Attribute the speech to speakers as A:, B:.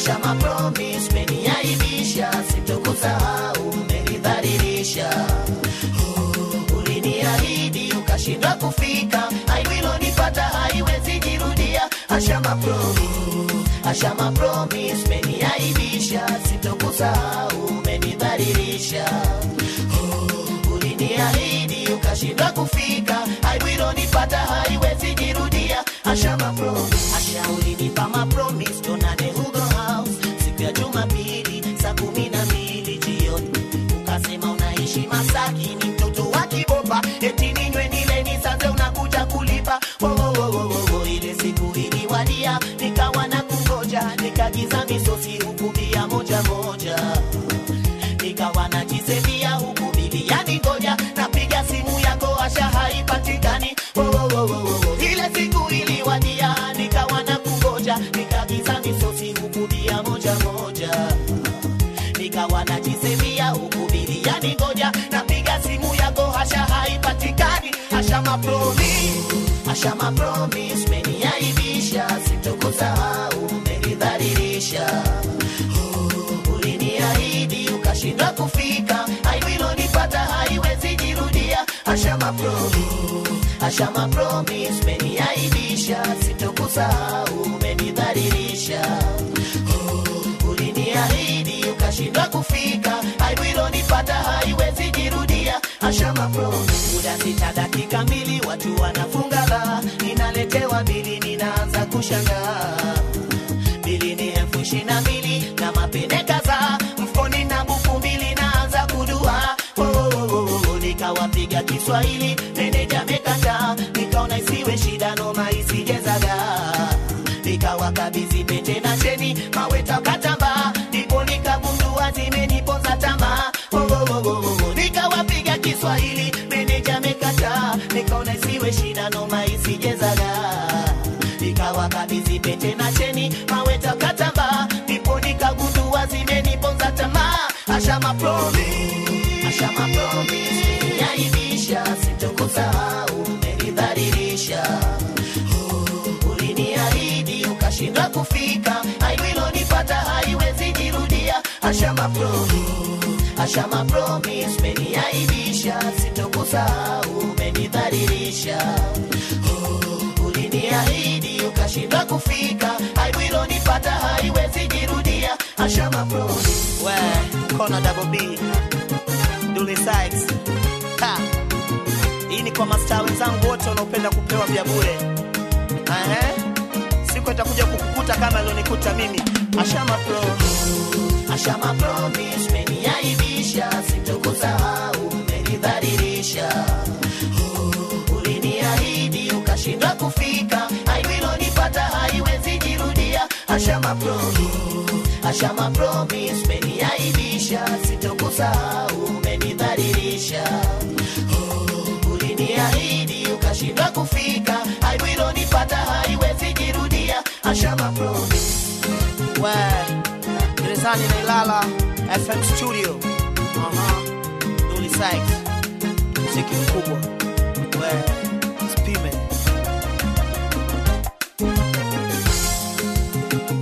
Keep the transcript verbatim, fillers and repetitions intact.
A: Ashama promise umeniaibisha, sitokusahau umenidhalilisha. Oh, uliniahidi ukashindwa kufika, hailonipata haiwezi jirudia. Ashama promise, Ashama promise umeniaibisha, sitokusahau umenidhalilisha. Oh, uliniahidi ukashindwa kufika, hailonipata haiwezi jirudia. Ashama promise, Asha ulinipa ma promise tonane Hugo House siku ya Jumapili saa kumi na mbili jioni. Ukasema unaishi Masaki, ni mtoto wa Kibopa, eti ninywe nile nisaze unakuja kulipa. Oh, oh, oh, oh, oh. Ile siku iliwadia nikawa na kungoja, nikagiza misosi huku bia moja moja, nikawa najisevia huku biliani ngoja, napiga simu yako Asha haipatikani. Oh, oh, oh, oh. Ile siku iliwadia nikawa na kungoja, nikagiza misosi huku bia moja moja, nikawa najisevia huku biliani ngoja, napiga simu yako Asha haipatikani. Ashama promise, Ashama promise umeniaibisha, sitokusahau umenidhalilisha. Oh, uliniahidi ukashindwa kufika, hailonipata haiwezi jirudia. Ashama promise, Ashama promise umeniaibisha, sitokusahau umenidhalilisha. Oh, uliniahidi ukashindwa kufika, hailonipata haiwezi jirudia. Ashama promise, muda sita dakika mbili watu wanafunga la, ninaletewa bili ninaanza kushangaa. Bili ni elfu ishirini na mbili na mapene kadhaa mfukoni na buku mbili naanza kudua. Oh, oh, oh, oh. Nikawapiga Kiswahili meneja mekata, nikaona isiwe shida noma isijezaga, nikawakabidhi pete na cheni maweta katamba, ndipo nikagundua zimeniponza tamaa. Oh, oh, oh, oh. Nikawapiga Kiswahili meneja mekata, nikaona isiwe shida noma isijezaga, nikawakabidhi pete na cheni maweta katamba, ndipo nikagundua zimeniponza tamaa. Ashama promise, Ashama promise umeniaibisha, sitokusahau umenidhalilisha. Oh, uliniahidi ukashindwa kufika, hailonipata haiwezi jirudia. Ashama promise, Ashama promise umeniaibisha, sitokusahau umenidhalilisha. Oh, uliniahidi ukashindwa kufika, hailonipata haiwezi jirudia. Ashama promise. We, Kona Double B, Dully Sykes. Ha. Hii ni kwa mastaa wenzangu wote wanaopenda kupewa vya bure. Ehe. Siku itakuja kukukuta kama ilionikuta mimi. Ashama promise, Ashama promise umeniaibisha, sitokusahau umenidhalilisha. Oh, uliniahidi ukashindwa kufika, hailonipata haiwezi jirudia. Ashama promise, Ashama promise umeniaibisha, sitokusahau umenidhalilisha. Oh, uliniahidi ukashindwa kufika, hailonipata haiwezi jirudia. Ashama promise. We, Gerezani na Ilala F M Studio. Aha. Dully Sykes. Muziki mkubwa. We, Spime.